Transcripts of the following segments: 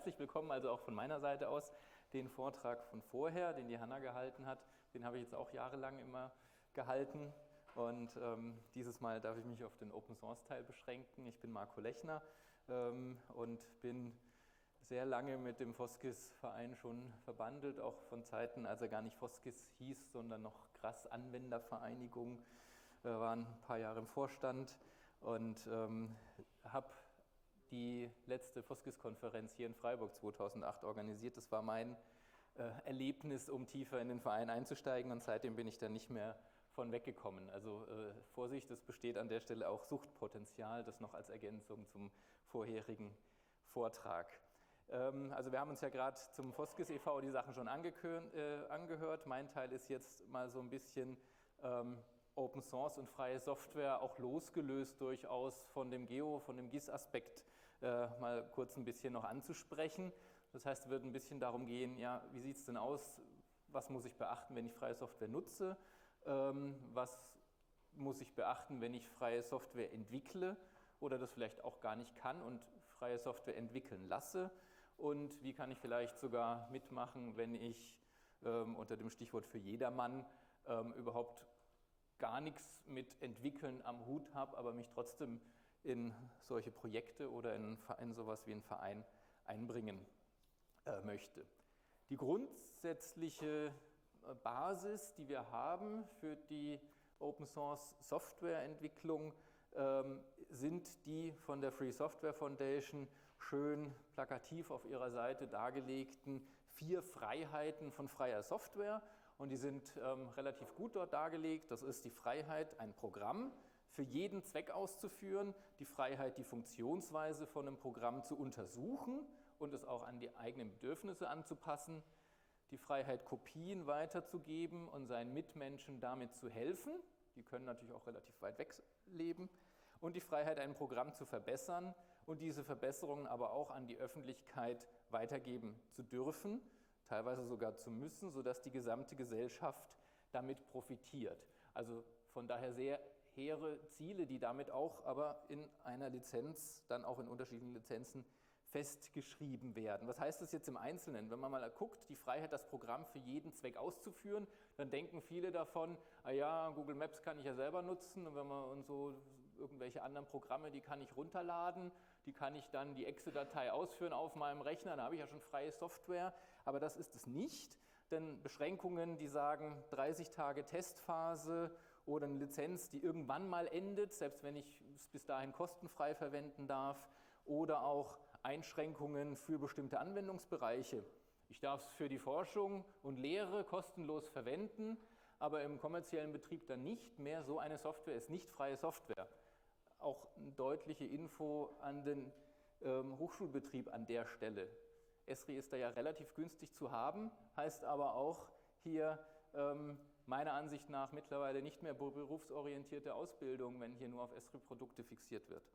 herzlich willkommen, also auch von meiner Seite aus. Den Vortrag von vorher, den die Hanna gehalten hat, den habe ich jetzt auch jahrelang immer gehalten. Und dieses Mal darf ich mich auf den Open-Source-Teil beschränken. Ich bin Marco Lechner und bin sehr lange mit dem Foskis-Verein schon verbandelt, auch von Zeiten, als er gar nicht Foskis hieß, sondern noch Krass Anwendervereinigung. War ein paar Jahre im Vorstand und habe die letzte Foskis-Konferenz hier in Freiburg 2008 organisiert. Das war mein Erlebnis, um tiefer in den Verein einzusteigen, und seitdem bin ich dann nicht mehr von weggekommen. Also Vorsicht, es besteht an der Stelle auch Suchtpotenzial, das noch als Ergänzung zum vorherigen Vortrag. Also wir haben uns ja gerade zum Foskis e.V. die Sachen schon angehört. Mein Teil ist jetzt mal so ein bisschen Open Source und freie Software, auch losgelöst durchaus von dem von dem GIS-Aspekt, mal kurz ein bisschen noch anzusprechen. Das heißt, es wird ein bisschen darum gehen, ja, wie sieht es denn aus, was muss ich beachten, wenn ich freie Software nutze, was muss ich beachten, wenn ich freie Software entwickle oder das vielleicht auch gar nicht kann und freie Software entwickeln lasse, und wie kann ich vielleicht sogar mitmachen, wenn ich unter dem Stichwort für jedermann überhaupt gar nichts mit Entwickeln am Hut habe, aber mich trotzdem in solche Projekte oder in sowas wie einen Verein einbringen möchte. Die grundsätzliche Basis, die wir haben für die Open Source Software Entwicklung, sind die von der Free Software Foundation schön plakativ auf ihrer Seite dargelegten 4 Freiheiten von freier Software. Und die sind relativ gut dort dargelegt. Das ist die Freiheit, ein Programm für jeden Zweck auszuführen, die Freiheit, die Funktionsweise von einem Programm zu untersuchen und es auch an die eigenen Bedürfnisse anzupassen, die Freiheit, Kopien weiterzugeben und seinen Mitmenschen damit zu helfen. Die können natürlich auch relativ weit weg leben. Und die Freiheit, ein Programm zu verbessern und diese Verbesserungen aber auch an die Öffentlichkeit weitergeben zu dürfen, teilweise sogar zu müssen, sodass die gesamte Gesellschaft damit profitiert. Also von daher sehr hehre Ziele, die damit auch aber in einer Lizenz, dann auch in unterschiedlichen Lizenzen festgeschrieben werden. Was heißt das jetzt im Einzelnen? Wenn man mal guckt, die Freiheit, das Programm für jeden Zweck auszuführen, dann denken viele davon, ah ja, Google Maps kann ich ja selber nutzen, und wenn man und so irgendwelche anderen Programme, die kann ich runterladen, die kann ich dann die Exe-Datei ausführen auf meinem Rechner, da habe ich ja schon freie Software, aber das ist es nicht, denn Beschränkungen, die sagen 30 Tage Testphase oder eine Lizenz, die irgendwann mal endet, selbst wenn ich es bis dahin kostenfrei verwenden darf, oder auch Einschränkungen für bestimmte Anwendungsbereiche. Ich darf es für die Forschung und Lehre kostenlos verwenden, aber im kommerziellen Betrieb dann nicht mehr. So eine Software ist nicht freie Software. Auch eine deutliche Info an den Hochschulbetrieb an der Stelle. Esri ist da ja relativ günstig zu haben, heißt aber auch hier meiner Ansicht nach mittlerweile nicht mehr berufsorientierte Ausbildung, wenn hier nur auf Esri-Produkte fixiert wird.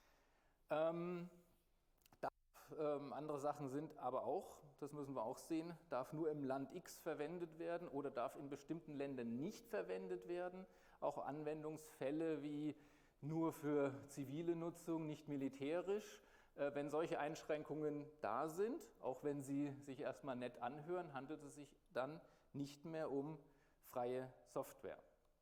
Andere Sachen sind aber auch, das müssen wir auch sehen, darf nur im Land X verwendet werden oder darf in bestimmten Ländern nicht verwendet werden. Auch Anwendungsfälle wie nur für zivile Nutzung, nicht militärisch. Wenn solche Einschränkungen da sind, auch wenn sie sich erstmal nett anhören, handelt es sich dann nicht mehr um freie Software.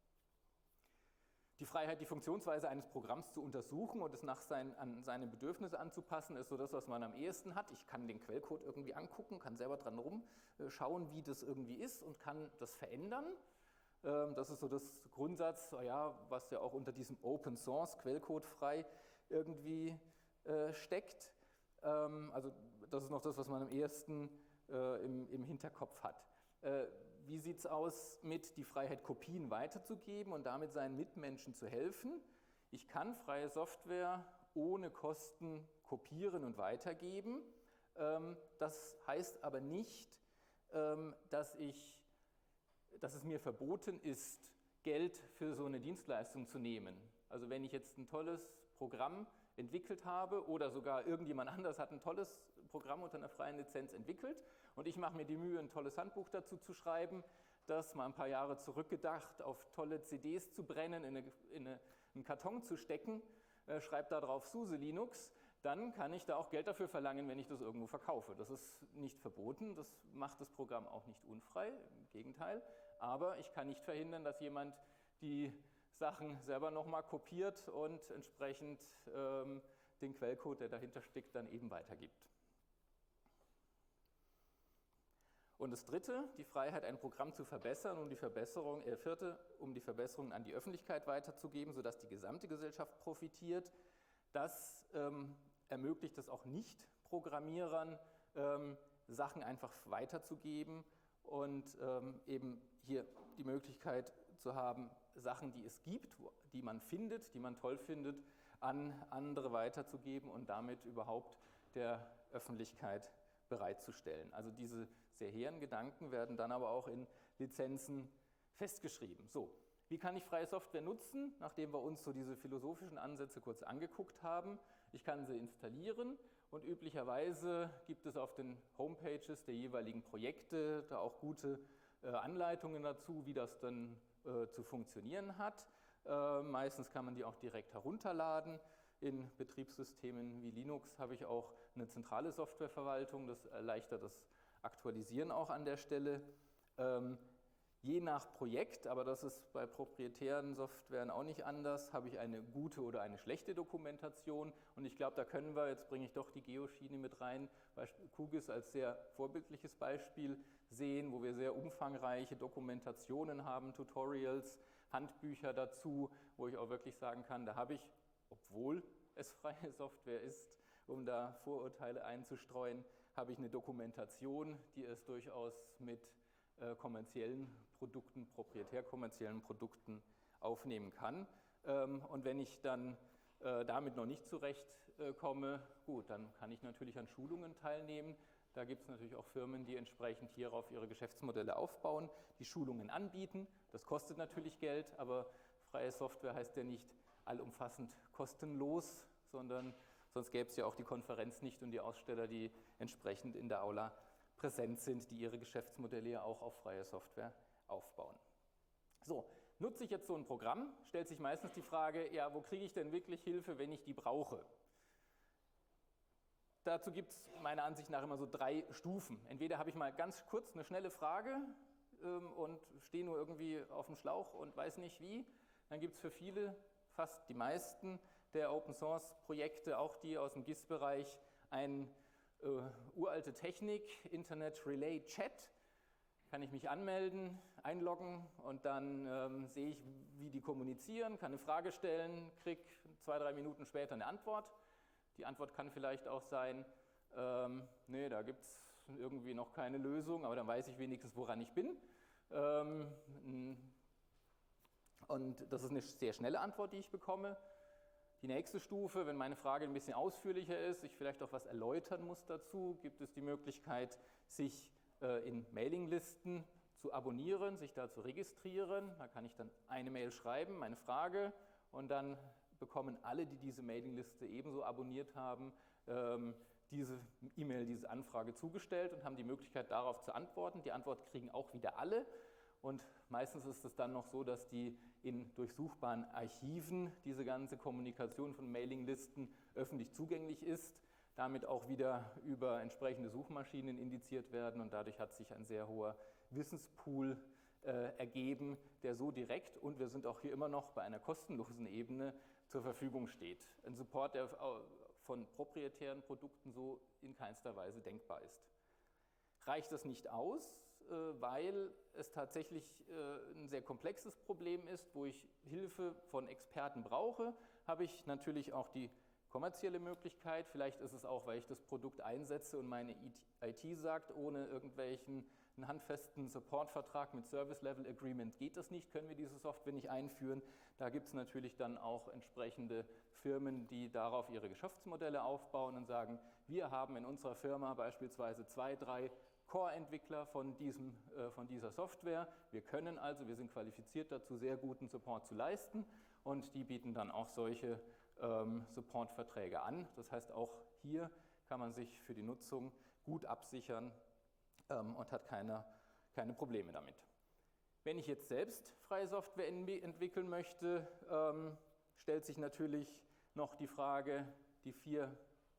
Die Freiheit, die Funktionsweise eines Programms zu untersuchen und es an seine Bedürfnisse anzupassen, ist so das, was man am ehesten hat. Ich kann den Quellcode irgendwie angucken, kann selber dran rumschauen, wie das irgendwie ist, und kann das verändern. Das ist so das Grundsatz, ja, was ja auch unter diesem Open Source, Quellcode frei, irgendwie steckt. Also das ist noch das, was man am ehesten im Hinterkopf hat. Wie sieht es aus mit die Freiheit, Kopien weiterzugeben und damit seinen Mitmenschen zu helfen? Ich kann freie Software ohne Kosten kopieren und weitergeben. Das heißt aber nicht, dass es mir verboten ist, Geld für so eine Dienstleistung zu nehmen. Also wenn ich jetzt ein tolles Programm entwickelt habe oder sogar irgendjemand anders hat ein tolles Programm unter einer freien Lizenz entwickelt und ich mache mir die Mühe, ein tolles Handbuch dazu zu schreiben, das mal ein paar Jahre zurückgedacht auf tolle CDs zu brennen, in einen Karton zu stecken, schreibe da drauf SUSE Linux, dann kann ich da auch Geld dafür verlangen, wenn ich das irgendwo verkaufe. Das ist nicht verboten, das macht das Programm auch nicht unfrei, im Gegenteil. Aber ich kann nicht verhindern, dass jemand die Sachen selber nochmal kopiert und entsprechend den Quellcode, der dahinter steckt, dann eben weitergibt. Und das dritte, die Freiheit, ein Programm zu verbessern, vierte, um die Verbesserungen an die Öffentlichkeit weiterzugeben, sodass die gesamte Gesellschaft profitiert. Das ermöglicht es auch Nicht-Programmierern, Sachen einfach weiterzugeben und eben hier die Möglichkeit zu haben, Sachen, die es gibt, die man findet, die man toll findet, an andere weiterzugeben und damit überhaupt der Öffentlichkeit bereitzustellen. Also diese sehr hehren Gedanken werden dann aber auch in Lizenzen festgeschrieben. So, wie kann ich freie Software nutzen, nachdem wir uns so diese philosophischen Ansätze kurz angeguckt haben? Ich kann sie installieren und üblicherweise gibt es auf den Homepages der jeweiligen Projekte da auch gute Anleitungen dazu, wie das dann zu funktionieren hat. Meistens kann man die auch direkt herunterladen. In Betriebssystemen wie Linux habe ich auch eine zentrale Softwareverwaltung, das erleichtert das Aktualisieren auch an der Stelle. Je nach Projekt, aber das ist bei proprietären Softwaren auch nicht anders, habe ich eine gute oder eine schlechte Dokumentation. Und ich glaube, da können wir, jetzt bringe ich doch die Geoschiene mit rein, QGIS als sehr vorbildliches Beispiel sehen, wo wir sehr umfangreiche Dokumentationen haben, Tutorials, Handbücher dazu, wo ich auch wirklich sagen kann, da habe ich, obwohl es freie Software ist, um da Vorurteile einzustreuen, habe ich eine Dokumentation, die es durchaus mit kommerziellen Produkten, proprietär kommerziellen Produkten aufnehmen kann. Und wenn ich dann damit noch nicht zurechtkomme, gut, dann kann ich natürlich an Schulungen teilnehmen. Da gibt es natürlich auch Firmen, die entsprechend hierauf ihre Geschäftsmodelle aufbauen, die Schulungen anbieten. Das kostet natürlich Geld, aber freie Software heißt ja nicht allumfassend kostenlos, sondern sonst gäbe es ja auch die Konferenz nicht und die Aussteller, die entsprechend in der Aula präsent sind, die ihre Geschäftsmodelle ja auch auf freie Software aufbauen. So, nutze ich jetzt so ein Programm, stellt sich meistens die Frage, ja, wo kriege ich denn wirklich Hilfe, wenn ich die brauche? Dazu gibt es meiner Ansicht nach immer so 3 Stufen. Entweder habe ich mal ganz kurz eine schnelle Frage und stehe nur irgendwie auf dem Schlauch und weiß nicht wie. Dann gibt es für viele, fast die meisten der Open-Source-Projekte, auch die aus dem GIS-Bereich, eine uralte Technik, Internet Relay Chat. Kann ich mich anmelden, einloggen und dann sehe ich, wie die kommunizieren, kann eine Frage stellen, kriege 2-3 Minuten später eine Antwort. Die Antwort kann vielleicht auch sein, nee, da gibt es irgendwie noch keine Lösung, aber dann weiß ich wenigstens, woran ich bin. Und das ist eine sehr schnelle Antwort, die ich bekomme. Die nächste Stufe, wenn meine Frage ein bisschen ausführlicher ist, ich vielleicht auch was erläutern muss dazu, gibt es die Möglichkeit, sich in Mailinglisten zu abonnieren, sich da zu registrieren. Da kann ich dann eine Mail schreiben, meine Frage, und dann bekommen alle, die diese Mailingliste ebenso abonniert haben, diese E-Mail, diese Anfrage zugestellt und haben die Möglichkeit, darauf zu antworten. Die Antwort kriegen auch wieder alle. Und meistens ist es dann noch so, dass die in durchsuchbaren Archiven diese ganze Kommunikation von Mailinglisten öffentlich zugänglich ist, damit auch wieder über entsprechende Suchmaschinen indiziert werden und dadurch hat sich ein sehr hoher Wissenspool ergeben, der so direkt, und wir sind auch hier immer noch bei einer kostenlosen Ebene, zur Verfügung steht. Ein Support, der von proprietären Produkten so in keinster Weise denkbar ist. Reicht das nicht aus, weil es tatsächlich ein sehr komplexes Problem ist, wo ich Hilfe von Experten brauche, habe ich natürlich auch die kommerzielle Möglichkeit. Vielleicht ist es auch, weil ich das Produkt einsetze und meine IT sagt, ohne irgendwelchen einen handfesten Supportvertrag mit Service Level Agreement geht das nicht, können wir diese Software nicht einführen. Da gibt es natürlich dann auch entsprechende Firmen, die darauf ihre Geschäftsmodelle aufbauen und sagen, wir haben in unserer Firma beispielsweise 2, 3 Core-Entwickler von dieser Software. Wir sind qualifiziert dazu, sehr guten Support zu leisten und die bieten dann auch solche Supportverträge an. Das heißt, auch hier kann man sich für die Nutzung gut absichern und hat keine Probleme damit. Wenn ich jetzt selbst freie Software entwickeln möchte, stellt sich natürlich noch die Frage, die 4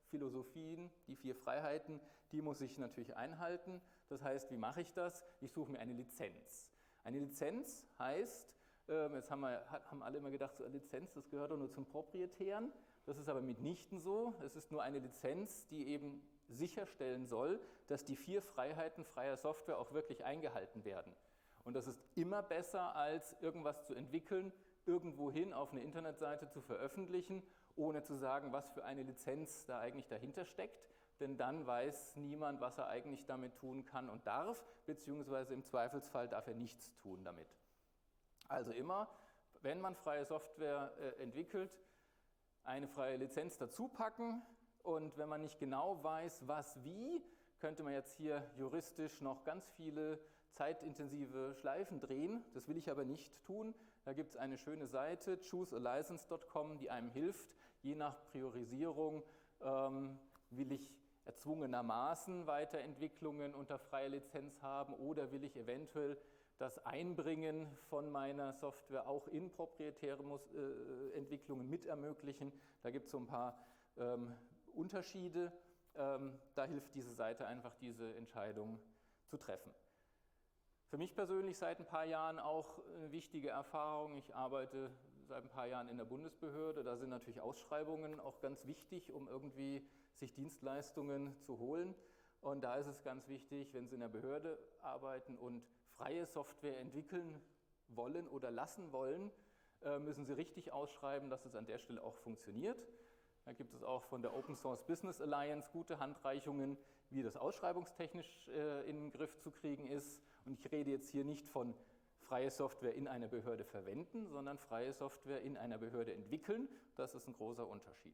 Philosophien, die 4 Freiheiten, die muss ich natürlich einhalten. Das heißt, wie mache ich das? Ich suche mir eine Lizenz. Eine Lizenz heißt, jetzt haben alle immer gedacht, so eine Lizenz, das gehört doch nur zum Proprietären. Das ist aber mitnichten so. Es ist nur eine Lizenz, die eben sicherstellen soll, dass die 4 Freiheiten freier Software auch wirklich eingehalten werden. Und das ist immer besser, als irgendwas zu entwickeln, irgendwohin auf eine Internetseite zu veröffentlichen, ohne zu sagen, was für eine Lizenz da eigentlich dahinter steckt. Denn dann weiß niemand, was er eigentlich damit tun kann und darf, beziehungsweise im Zweifelsfall darf er nichts tun damit. Also immer, wenn man freie Software entwickelt, eine freie Lizenz dazu packen, und wenn man nicht genau weiß, was wie, könnte man jetzt hier juristisch noch ganz viele zeitintensive Schleifen drehen. Das will ich aber nicht tun. Da gibt es eine schöne Seite, choosealicense.com, die einem hilft, je nach Priorisierung will ich erzwungenermaßen Weiterentwicklungen unter freier Lizenz haben oder will ich eventuell das Einbringen von meiner Software auch in proprietäre Entwicklungen mit ermöglichen. Da gibt es so ein paar Unterschiede. Da hilft diese Seite einfach, diese Entscheidung zu treffen. Für mich persönlich seit ein paar Jahren auch eine wichtige Erfahrung. Ich arbeite seit ein paar Jahren in der Bundesbehörde. Da sind natürlich Ausschreibungen auch ganz wichtig, um irgendwie sich Dienstleistungen zu holen. Und da ist es ganz wichtig, wenn Sie in der Behörde arbeiten und freie Software entwickeln wollen oder lassen wollen, müssen Sie richtig ausschreiben, dass es an der Stelle auch funktioniert. Da gibt es auch von der Open Source Business Alliance gute Handreichungen, wie das ausschreibungstechnisch in den Griff zu kriegen ist. Und ich rede jetzt hier nicht von freie Software in einer Behörde verwenden, sondern freie Software in einer Behörde entwickeln. Das ist ein großer Unterschied.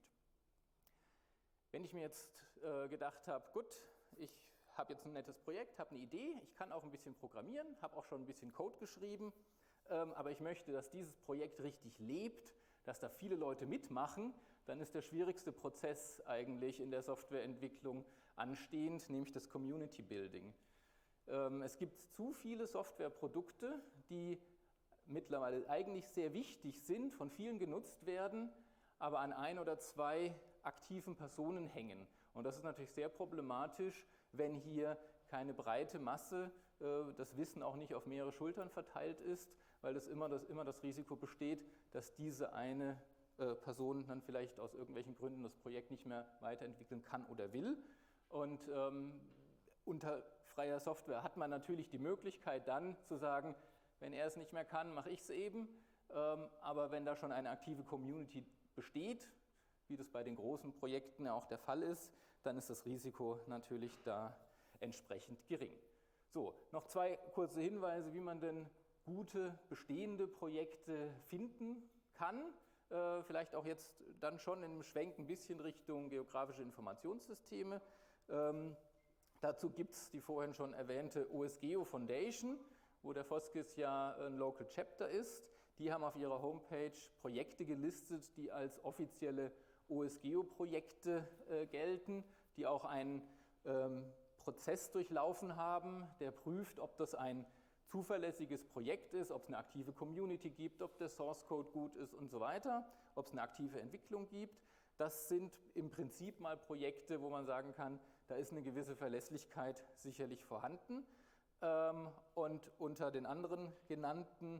Wenn ich mir jetzt gedacht habe, gut, ich habe jetzt ein nettes Projekt, habe eine Idee, ich kann auch ein bisschen programmieren, habe auch schon ein bisschen Code geschrieben, aber ich möchte, dass dieses Projekt richtig lebt, dass da viele Leute mitmachen, dann ist der schwierigste Prozess eigentlich in der Softwareentwicklung anstehend, nämlich das Community Building. Es gibt zu viele Softwareprodukte, die mittlerweile eigentlich sehr wichtig sind, von vielen genutzt werden, aber an 1 oder 2 aktiven Personen hängen. Und das ist natürlich sehr problematisch, wenn hier keine breite Masse, das Wissen auch nicht auf mehrere Schultern verteilt ist, weil das immer das Risiko besteht, dass diese eine Person dann vielleicht aus irgendwelchen Gründen das Projekt nicht mehr weiterentwickeln kann oder will. Und unter freier Software hat man natürlich die Möglichkeit dann zu sagen, wenn er es nicht mehr kann, mache ich es eben. Aber wenn da schon eine aktive Community besteht, wie das bei den großen Projekten ja auch der Fall ist, dann ist das Risiko natürlich da entsprechend gering. So, noch 2 kurze Hinweise, wie man denn gute bestehende Projekte finden kann. Vielleicht auch jetzt dann schon im Schwenk ein bisschen Richtung geografische Informationssysteme. Dazu gibt es die vorhin schon erwähnte OSGeo Foundation, wo der Foskis ja ein Local Chapter ist. Die haben auf ihrer Homepage Projekte gelistet, die als offizielle OSGeo-Projekte gelten, die auch einen Prozess durchlaufen haben, der prüft, ob das ein zuverlässiges Projekt ist, ob es eine aktive Community gibt, ob der Source Code gut ist und so weiter, ob es eine aktive Entwicklung gibt. Das sind im Prinzip mal Projekte, wo man sagen kann, da ist eine gewisse Verlässlichkeit sicherlich vorhanden. Und unter den anderen genannten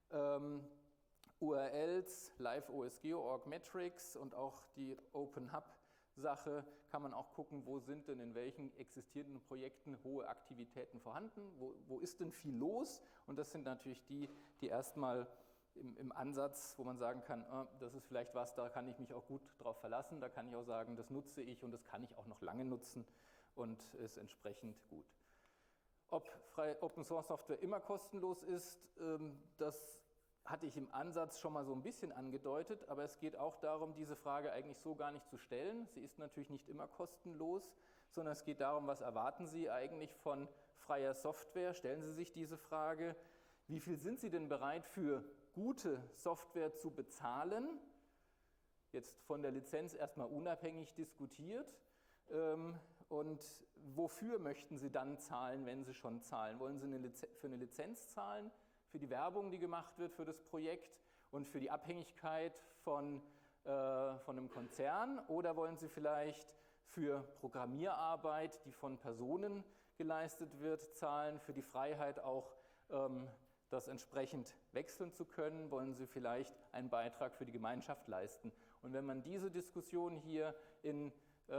URLs, LiveOSGeo, Orgmetrics und auch die OpenHub-Sache kann man auch gucken, wo sind denn in welchen existierenden Projekten hohe Aktivitäten vorhanden, wo ist denn viel los, und das sind natürlich die erstmal im Ansatz, wo man sagen kann, das ist vielleicht was, da kann ich mich auch gut drauf verlassen, da kann ich auch sagen, das nutze ich und das kann ich auch noch lange nutzen und ist entsprechend gut. Ob Open Source Software immer kostenlos ist, das hatte ich im Ansatz schon mal so ein bisschen angedeutet, aber es geht auch darum, diese Frage eigentlich so gar nicht zu stellen. Sie ist natürlich nicht immer kostenlos, sondern es geht darum, was erwarten Sie eigentlich von freier Software? Stellen Sie sich diese Frage, wie viel sind Sie denn bereit für gute Software zu bezahlen? Jetzt von der Lizenz erstmal unabhängig diskutiert. Und wofür möchten Sie dann zahlen, wenn Sie schon zahlen? Wollen Sie für eine Lizenz zahlen? Für die Werbung, die gemacht wird für das Projekt und für die Abhängigkeit von einem Konzern, oder wollen Sie vielleicht für Programmierarbeit, die von Personen geleistet wird, zahlen, für die Freiheit auch das entsprechend wechseln zu können, wollen sie vielleicht einen Beitrag für die Gemeinschaft leisten. Und wenn man diese Diskussion hier in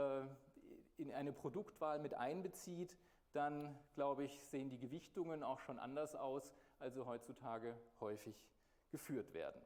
eine Produktwahl mit einbezieht, dann, glaube ich, sehen die Gewichtungen auch schon anders aus, als sie heutzutage häufig geführt werden.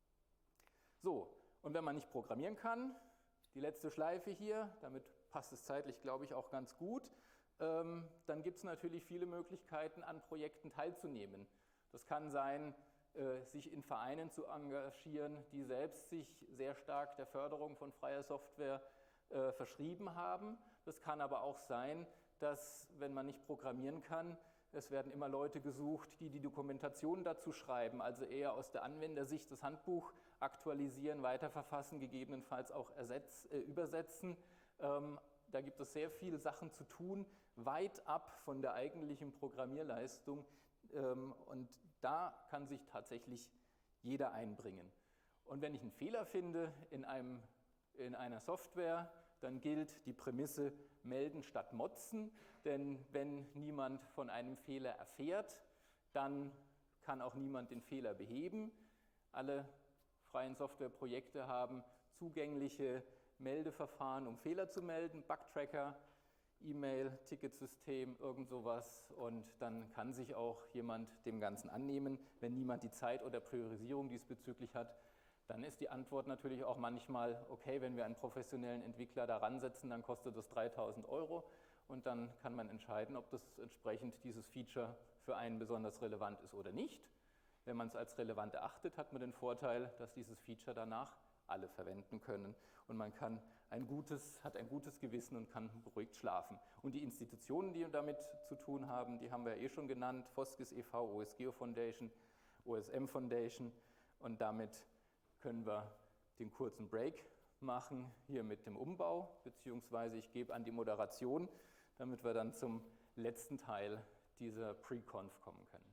So, und wenn man nicht programmieren kann, die letzte Schleife hier, damit passt es zeitlich, glaube ich, auch ganz gut, dann gibt es natürlich viele Möglichkeiten, an Projekten teilzunehmen. Das kann sein, sich in Vereinen zu engagieren, die selbst sich sehr stark der Förderung von freier Software verschrieben haben. Das kann aber auch sein, dass, wenn man nicht programmieren kann, es werden immer Leute gesucht, die die Dokumentation dazu schreiben, also eher aus der Anwendersicht das Handbuch aktualisieren, weiterverfassen, gegebenenfalls auch übersetzen. Da gibt es sehr viele Sachen zu tun, weit ab von der eigentlichen Programmierleistung. Und da kann sich tatsächlich jeder einbringen. Und wenn ich einen Fehler finde in einer Software, dann gilt die Prämisse melden statt motzen, denn wenn niemand von einem Fehler erfährt, dann kann auch niemand den Fehler beheben. Alle freien Softwareprojekte haben zugängliche Meldeverfahren, um Fehler zu melden, Bugtracker, E-Mail, Ticketsystem, irgend sowas, und dann kann sich auch jemand dem Ganzen annehmen. Wenn niemand die Zeit oder Priorisierung diesbezüglich hat, dann ist die Antwort natürlich auch manchmal, okay, wenn wir einen professionellen Entwickler da ransetzen, dann kostet das 3.000 € und dann kann man entscheiden, ob das entsprechend dieses Feature für einen besonders relevant ist oder nicht. Wenn man es als relevant erachtet, hat man den Vorteil, dass dieses Feature danach alle verwenden können und man hat ein gutes Gewissen und kann beruhigt schlafen. Und die Institutionen, die damit zu tun haben, die haben wir ja schon genannt, Foskis e.V., OSGeo Foundation, OSM Foundation, und damit können wir den kurzen Break machen, hier mit dem Umbau, beziehungsweise ich gebe an die Moderation, damit wir dann zum letzten Teil dieser Pre-Conf kommen können.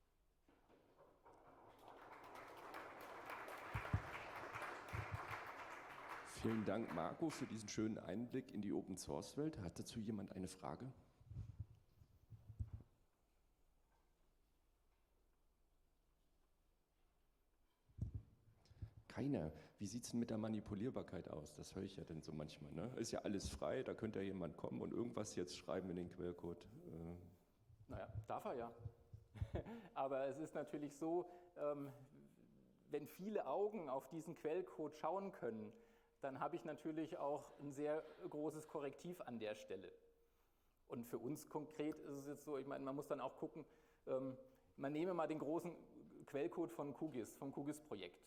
Vielen Dank, Marco, für diesen schönen Einblick in die Open-Source-Welt. Hat dazu jemand eine Frage? Keiner. Wie sieht es denn mit der Manipulierbarkeit aus? Das höre ich ja dann so manchmal. Ne? Ist ja alles frei, da könnte ja jemand kommen und irgendwas jetzt schreiben in den Quellcode. Naja, darf er ja. Aber es ist natürlich so, wenn viele Augen auf diesen Quellcode schauen können, dann habe ich natürlich auch ein sehr großes Korrektiv an der Stelle. Und für uns konkret ist es jetzt so, ich meine, man muss dann auch gucken, man nehme mal den großen Quellcode von QGIS, vom QGIS-Projekt.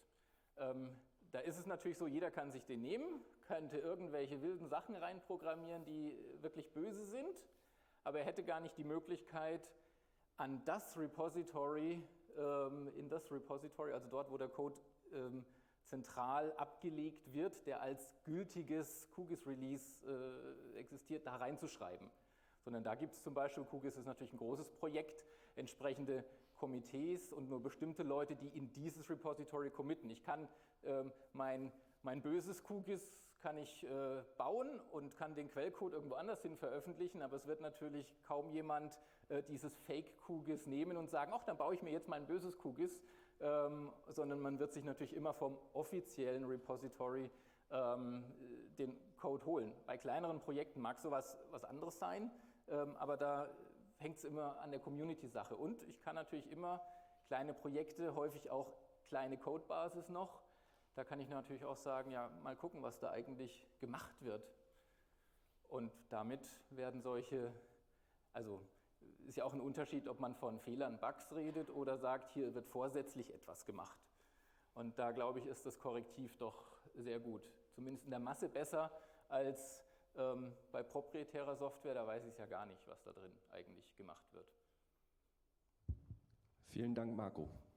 Da ist es natürlich so, jeder kann sich den nehmen, könnte irgendwelche wilden Sachen reinprogrammieren, die wirklich böse sind, aber er hätte gar nicht die Möglichkeit, an das Repository, also dort, wo der Code zentral abgelegt wird, der als gültiges QGIS-Release existiert, da reinzuschreiben. Sondern da gibt es zum Beispiel, QGIS ist natürlich ein großes Projekt, entsprechende Komitees und nur bestimmte Leute, die in dieses Repository committen. Ich kann mein böses QGIS kann ich bauen und kann den Quellcode irgendwo anders hin veröffentlichen, aber es wird natürlich kaum jemand dieses Fake-QGIS nehmen und sagen, ach, dann baue ich mir jetzt mein böses QGIS, sondern man wird sich natürlich immer vom offiziellen Repository den Code holen. Bei kleineren Projekten mag sowas was anderes sein, aber da hängt es immer an der Community-Sache. Und ich kann natürlich immer kleine Projekte, häufig auch kleine Codebasis noch, da kann ich natürlich auch sagen, ja, mal gucken, was da eigentlich gemacht wird. Und damit werden also ist ja auch ein Unterschied, ob man von Fehlern, Bugs redet oder sagt, hier wird vorsätzlich etwas gemacht. Und da, glaube ich, ist das Korrektiv doch sehr gut. Zumindest in der Masse besser als bei proprietärer Software, da weiß ich ja gar nicht, was da drin eigentlich gemacht wird. Vielen Dank, Marco.